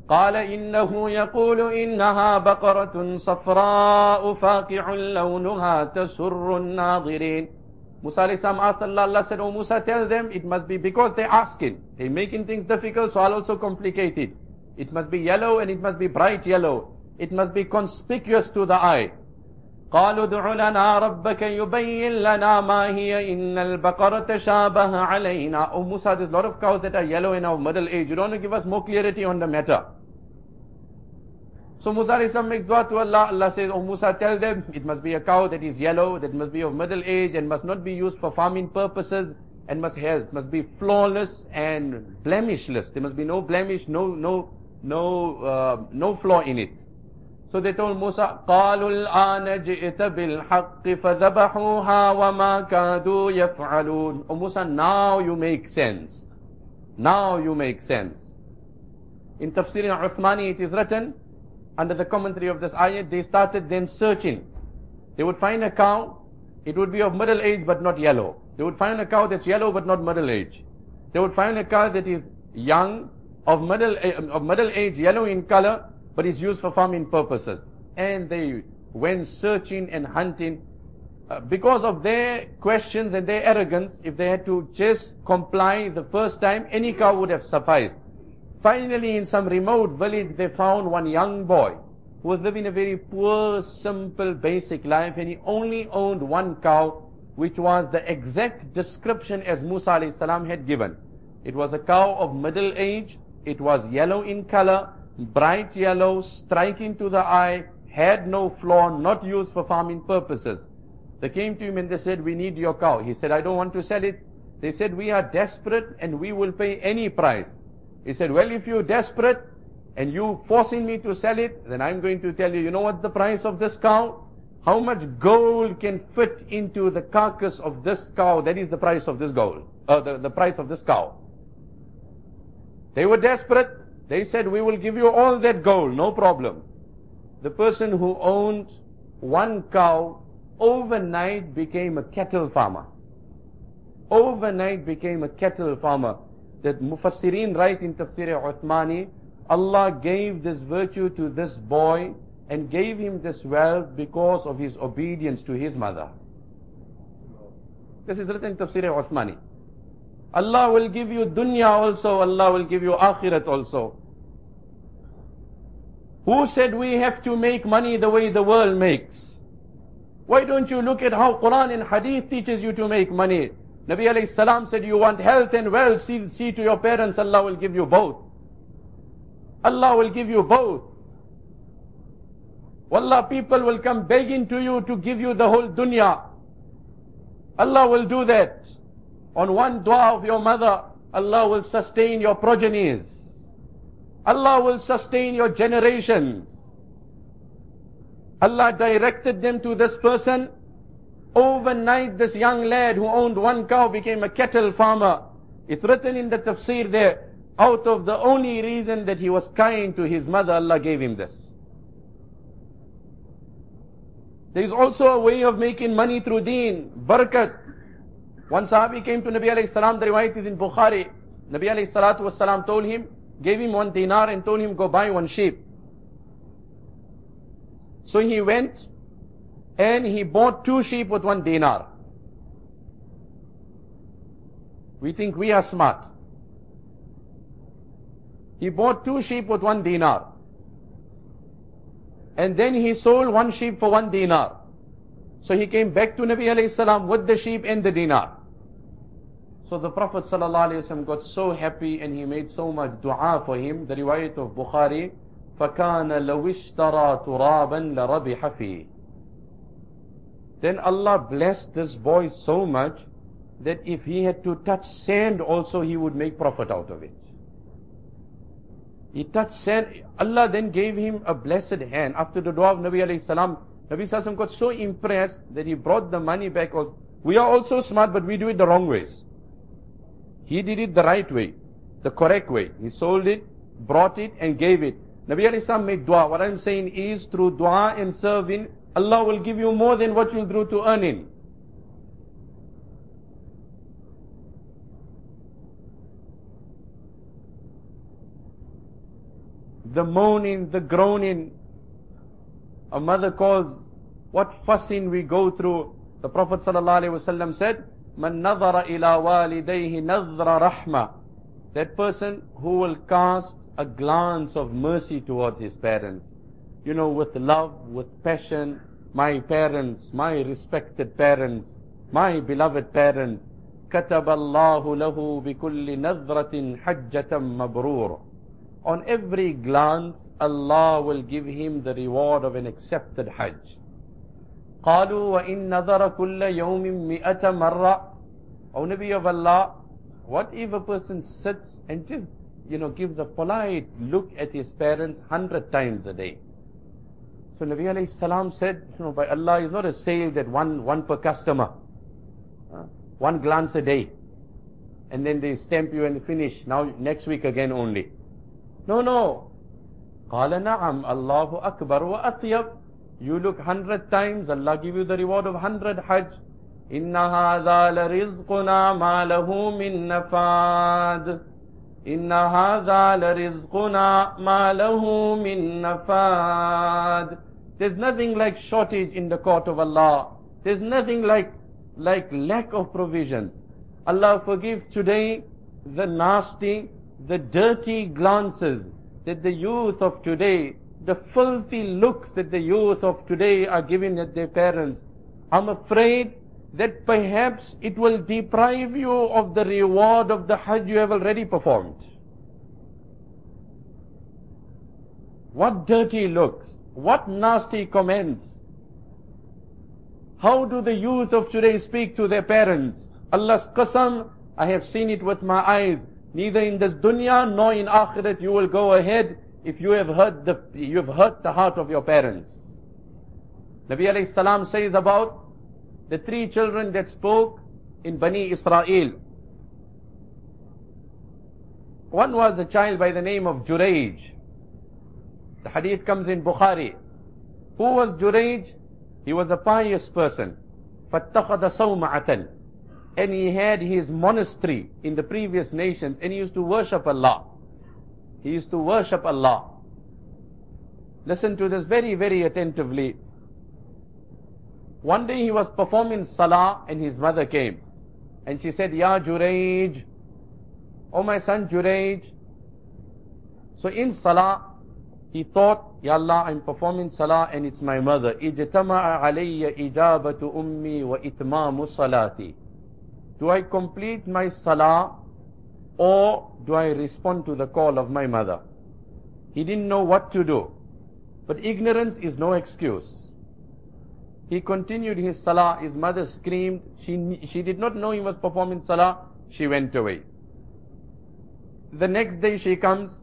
قال إنه يقول إنها بقرة صفراء فاقع لونها تسر الناظرين. Musa alayhi salam asked Allah, Allah said, "Oh Musa, tell them it must be because they're asking. They're making things difficult, so I'll also complicate it. It must be yellow and it must be bright yellow. It must be conspicuous to the eye." قالوا ادع لنا ربك يبين لنا ما هي إن البقرة شابه علينا. Oh Musa, there's a lot of cows that are yellow in our middle age. You don't want to give us more clarity on the matter. So Musa alayhi salam makes dua to Allah. Allah says, "Oh Musa, tell them it must be a cow that is yellow, that must be of middle age and must not be used for farming purposes and must be flawless and blemishless. There must be no blemish, no flaw in it." So they told Musa, قَالُوا الْآنَ جِئْتَ بِالْحَقِّ فَذَبَحُوهَا وَمَا كَادُوا يَفْعَلُونَ. Oh Musa, now you make sense. Now you make sense. In Tafsir al-Uthmani it is written, under the commentary of this ayat, they started then searching. They would find a cow, it would be of middle age but not yellow. They would find a cow that's yellow but not middle age. They would find a cow that is young, of middle age, yellow in color, but is used for farming purposes. And they went searching and hunting. Because of their questions and their arrogance, if they had to just comply the first time, any cow would have sufficed. Finally, in some remote village, they found one young boy who was living a very poor, simple, basic life, and he only owned one cow, which was the exact description as Musa alayhi salam had given. It was a cow of middle age, it was yellow in color, bright yellow, striking to the eye, had no flaw, not used for farming purposes. They came to him and they said, "We need your cow." He said, "I don't want to sell it." They said, "We are desperate and we will pay any price." He said, "Well, if you're desperate and you forcing me to sell it, then I'm going to tell you, you know what's the price of this cow? How much gold can fit into the carcass of this cow? That is the price of this gold, the price of this cow." They were desperate. They said, "We will give you all that gold, no problem." The person who owned one cow overnight became a cattle farmer. Overnight became a cattle farmer. That Mufassirin write in Tafsir al-Uthmani, Allah gave this virtue to this boy and gave him this wealth because of his obedience to his mother. This is written in Tafsir al-Uthmani. Allah will give you dunya also, Allah will give you akhirat also. Who said we have to make money the way the world makes? Why don't you look at how Quran and Hadith teaches you to make money? Nabi alayhi salam said, "You want health and wealth, see to your parents, Allah will give you both." Allah will give you both. Wallah, people will come begging to you to give you the whole dunya. Allah will do that. On one dua of your mother, Allah will sustain your progenies. Allah will sustain your generations. Allah directed them to this person. Overnight, this young lad who owned one cow became a cattle farmer. It's written in the tafsir there, out of the only reason that he was kind to his mother, Allah gave him this. There is also a way of making money through deen, barakat. One sahabi came to Nabi alayhi salam, the riwayat is in Bukhari. Nabi alayhi salatu was salam told him, gave him 1 dinar and told him, "Go buy 1 sheep." So he went and he bought 2 sheep with 1 dinar. We think we are smart. He bought 2 sheep with 1 dinar. And then he sold 1 sheep for 1 dinar. So he came back to Nabi alayhi salam with the sheep and the dinar. So the Prophet sallallahu alayhi wasallam got so happy and he made so much dua for him. The riwayat of Bukhari, فَكَانَ لَوْ اشْتَرَى تُرَابًا لَرَبِحَ فِيهِ. Then Allah blessed this boy so much that if he had to touch sand also, he would make profit out of it. He touched sand. Allah then gave him a blessed hand. After the dua of Nabi alayhi salam, Nabi sallam got so impressed that he brought the money back. We are also smart, but we do it the wrong ways. He did it the right way, the correct way. He sold it, brought it, and gave it. Nabi alayhi salam made dua. What I'm saying is, through dua and serving, Allah will give you more than what you'll do to earning. the moaning, the groaning. A mother calls, what fussing we go through. The Prophet ﷺ said, Man nadhara ila walidayhi nadhra rahma. That person who will cast a glance of mercy towards his parents. You know, with love, with passion. My parents, my respected parents, my beloved parents. كتب الله له بكل نظرة حجة مبرور. On every glance, Allah will give him the reward of an accepted Hajj. قالوا وإن نظر كل يوم 100 مرة. O Nabi of Allah, what if a person sits and just, gives a polite look at his parents 100 times a day? So Nabi alayhi salam said, by Allah is not a sale that one per customer. One glance a day. And then they stamp you and finish. Now next week again only. No. قال نعم الله أكبر وأطيب. You look 100 times, Allah give you the reward of 100 Hajj. إن هذا لرزقنا ما له من نفاد. إن هذا لرزقنا ما له من نفاد. There's nothing like shortage in the court of Allah. There's nothing like lack of provisions. Allah forgive today the nasty, the dirty glances that the youth of today, the filthy looks that the youth of today are giving at their parents. I'm afraid that perhaps it will deprive you of the reward of the Hajj you have already performed. What dirty looks, what nasty comments. How do the youth of today speak to their parents? Allah's qasam, I have seen it with my eyes. Neither in this dunya nor in akhirat you will go ahead if you have hurt the heart of your parents. Nabi alayhi salam says about the 3 children that spoke in Bani Israel. One was a child by the name of Jurayj. The hadith comes in Bukhari. Who was Jurayj? He was a pious person. فَاتَّخَذَ صَوْمَعَةً. And he had his monastery in the previous nations, and he used to worship Allah. He used to worship Allah. Listen to this very, very attentively. One day he was performing salah and his mother came. And she said, Ya Jurayj, oh my son Jurayj. So in salah, he thought, Ya Allah, I'm performing salah and it's my mother. Ijtama'a alayya ijabatu ummi wa itmamu salati. Do I complete my salah or do I respond to the call of my mother? He didn't know what to do. But ignorance is no excuse. He continued his salah. His mother screamed. She did not know he was performing salah. She went away. The next day she comes.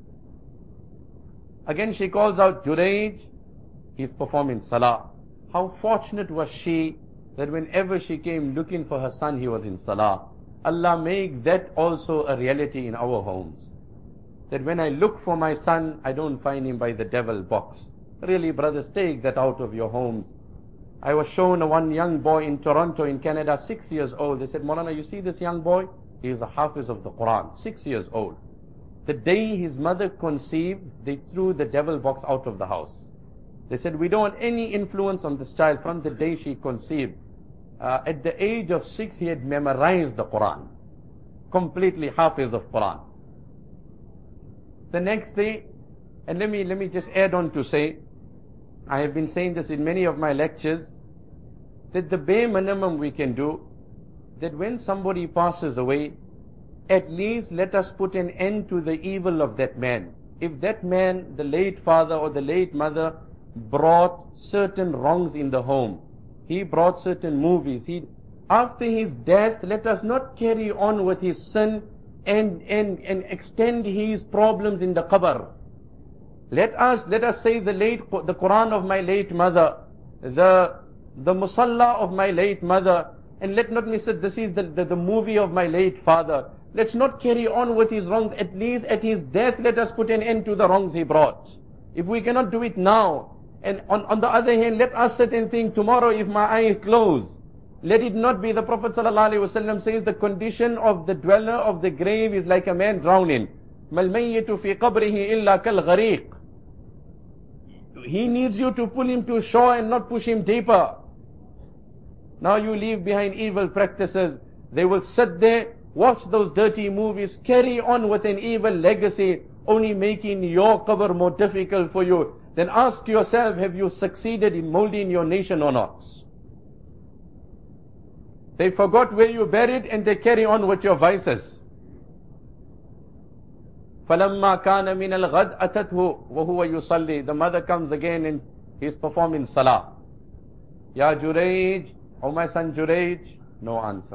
Again she calls out, Jurayj, he's performing salah. How fortunate was she that whenever she came looking for her son, he was in salah. Allah make that also a reality in our homes. That when I look for my son, I don't find him by the devil box. Really, brothers, take that out of your homes. I was shown one young boy in Toronto in Canada, 6 years old. They said, Maulana, you see this young boy? He is a hafiz of the Quran, 6 years old. The day his mother conceived, they threw the devil box out of the house. They said, we don't want any influence on this child from the day she conceived. At the age of 6, he had memorized the Quran. Completely hafiz of Quran. The next day, and let me just add on to say, I have been saying this in many of my lectures, that the bare minimum we can do, that when somebody passes away, at least let us put an end to the evil of that man. If that man, the late father or the late mother, brought certain wrongs in the home, he brought certain movies, after his death, let us not carry on with his sin and extend his problems in the qabr. Let us say the Quran of my late mother, the musalla of my late mother, and let not miss it, this is the movie of my late father. Let's not carry on with his wrongs. At least at his death, let us put an end to the wrongs he brought. If we cannot do it now, and on the other hand, let us sit and think, tomorrow if my eyes close, let it not be. The Prophet ﷺ says the condition of the dweller of the grave is like a man drowning. مَا الْمَيِّتُ فِي قَبْرِهِ إِلَّا كَالْغَرِيقِ. He needs you to pull him to shore and not push him deeper. Now you leave behind evil practices. They will sit there, watch those dirty movies, carry on with an evil legacy, only making your qabr more difficult for you. Then ask yourself, have you succeeded in molding your nation or not? They forgot where you buried and they carry on with your vices. فَلَمَّا كَانَ مِنَ الْغَدْ أَتَتْهُ وَهُوَ يُصَلِّي. The mother comes again and he's performing salah. Ya Jurayj, oh my son Jurayj, no answer.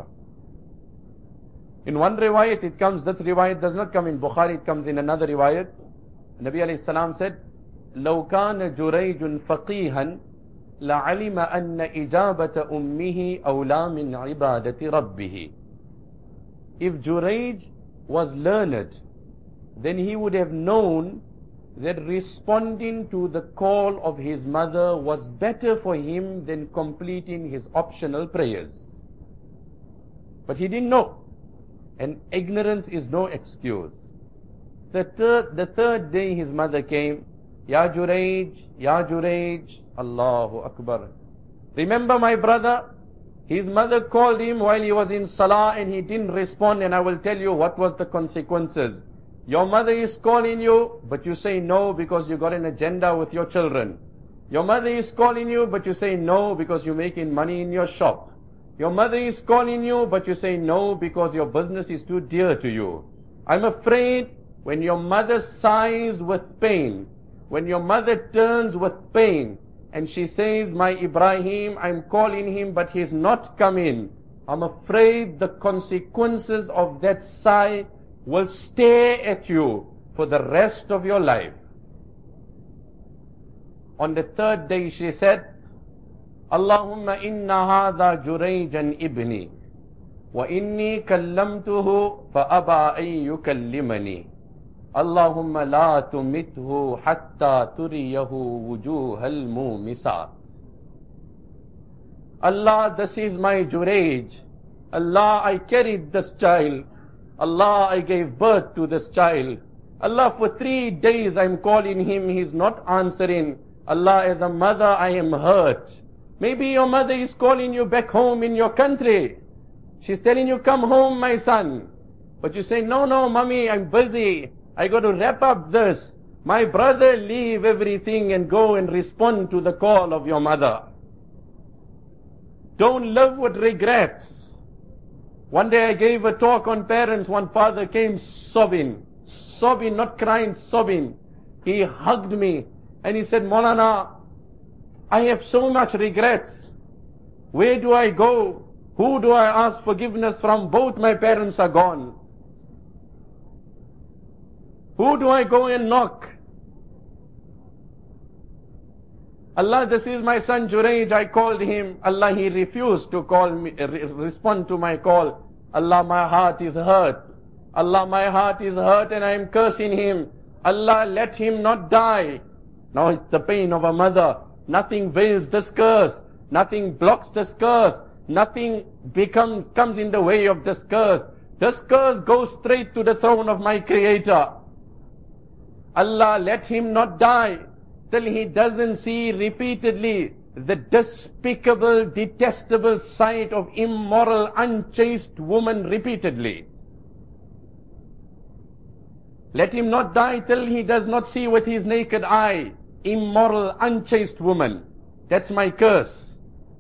In one riwayat it comes, that riwayat does not come in Bukhari, it comes in another riwayat. Nabi alayhi salam said, لو كان جريج فقيها لعلم أن إجابة أمه أولى من عبادة ربه. If Jurayj was learned, then he would have known that responding to the call of his mother was better for him than completing his optional prayers. But he didn't know. And ignorance is no excuse. The third day his mother came, Ya Jurayj, Allahu Akbar. Remember my brother? His mother called him while he was in salah and he didn't respond, and I will tell you what was the consequences. Your mother is calling you, but you say no because you got an agenda with your children. Your mother is calling you, but you say no because you're making money in your shop. Your mother is calling you, but you say no because your business is too dear to you. I'm afraid when your mother sighs with pain, when your mother turns with pain, and she says, my Ibrahim, I'm calling him, but he's not coming. I'm afraid the consequences of that sigh will stare at you for the rest of your life. On the third day she said, Allahumma inna hadha Jurayjan ibni, wa inni kallamtuhu fa aba an yukallimani. Allahumma la tumithu hatta turiyahu wujuhal mumisat. Allah, this is my Jurayj. Allah, I carried this child. Allah, I gave birth to this child. Allah, for 3 days I'm calling him, he's not answering. Allah, as a mother, I am hurt. Maybe your mother is calling you back home in your country. She's telling you, come home, my son. But you say, no, mommy, I'm busy. I got to wrap up this. My brother, leave everything and go and respond to the call of your mother. Don't live with regrets. One day I gave a talk on parents. One father came sobbing, not crying, sobbing. He hugged me and he said, Maulana, I have so much regrets. Where do I go? Who do I ask forgiveness from? Both my parents are gone. Who do I go and knock? Allah, this is my son Jurayj. I called him. Allah, he refused to call me, respond to my call. Allah, my heart is hurt. Allah, my heart is hurt and I am cursing him. Allah, let him not die. Now it's the pain of a mother. Nothing veils this curse. Nothing blocks this curse. Nothing comes in the way of this curse. This curse goes straight to the throne of my Creator. Allah, let him not die till he doesn't see repeatedly the despicable, detestable sight of immoral, unchaste woman repeatedly. Let him not die till he does not see with his naked eye immoral, unchaste woman. That's my curse.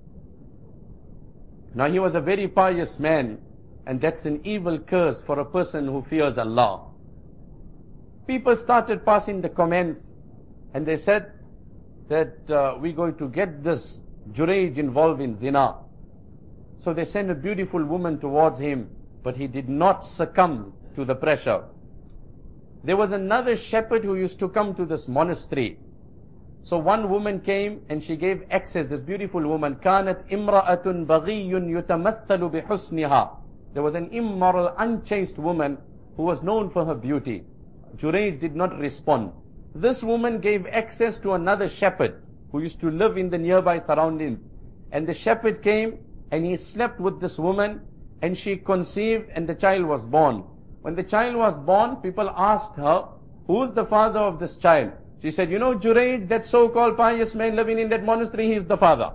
Now he was a very pious man, and that's an evil curse for a person who fears Allah. People started passing the comments, and they said that we're going to get this Jurayj involved in zina. So they sent a beautiful woman towards him, but he did not succumb to the pressure. There was another shepherd who used to come to this monastery. So one woman came and she gave access, this beautiful woman, كانت امرأة بغي يتمثل بحسنها. There was an immoral, unchaste woman who was known for her beauty. Jurayj did not respond. This woman gave access to another shepherd who used to live in the nearby surroundings. And the shepherd came and he slept with this woman and she conceived and the child was born. When the child was born, people asked her, who's the father of this child? She said, you know, Jurayj, that so-called pious man living in that monastery, he's the father.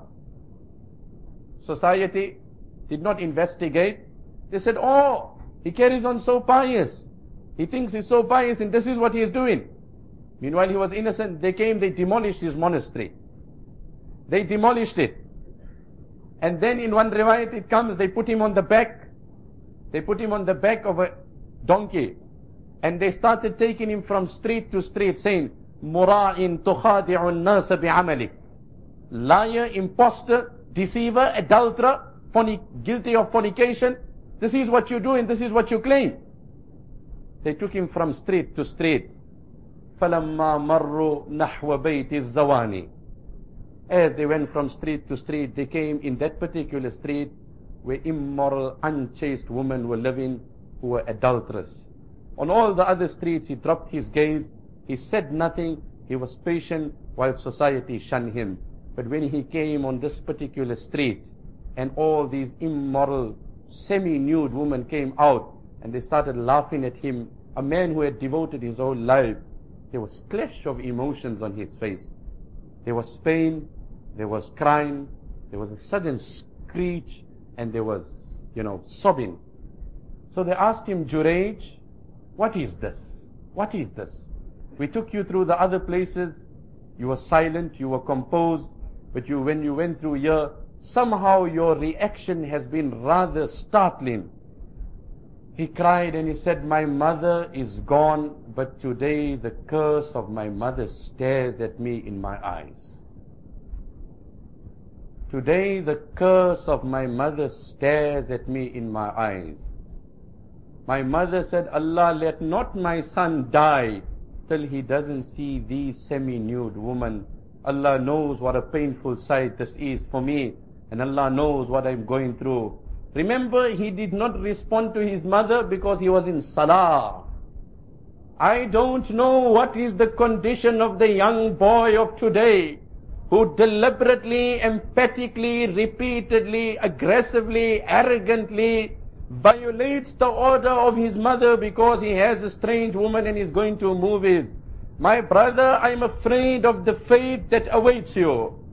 Society did not investigate. They said, oh, he carries on so pious. He thinks he's so pious and this is what he is doing. Meanwhile, he was innocent. They came, they demolished his monastery. They demolished it. And then in one riwayat it comes, they put him on the back. They put him on the back of a donkey. And they started taking him from street to street saying, Mura'in tukhadi'un nasa bi'amalik. Liar, imposter, deceiver, adulterer, guilty of fornication. This is what you do and this is what you claim. They took him from street to street. فَلَمَّا مَرُّوا نَحْوَ بَيْتِ الزَّوَانِ. As they went from street to street, they came in that particular street where immoral, unchaste women were living who were adulterous. On all the other streets, he dropped his gaze. He said nothing. He was patient while society shunned him. But when he came on this particular street and all these immoral, semi-nude women came out and they started laughing at him, a man who had devoted his whole life, there was clash of emotions on his face. There was pain, there was crying, there was a sudden screech, and there was, sobbing. So they asked him, Jurayj, what is this? What is this? We took you through the other places. You were silent, you were composed, but when you went through here, somehow your reaction has been rather startling. He cried and he said, my mother is gone, but today the curse of my mother stares at me in my eyes. Today the curse of my mother stares at me in my eyes. My mother said, Allah, let not my son die till he doesn't see these semi-nude women. Allah knows what a painful sight this is for me, and Allah knows what I'm going through. Remember, he did not respond to his mother because he was in salah. I don't know what is the condition of the young boy of today who deliberately, emphatically, repeatedly, aggressively, arrogantly violates the order of his mother because he has a strange woman and is going to movies. My brother, I'm afraid of the fate that awaits you.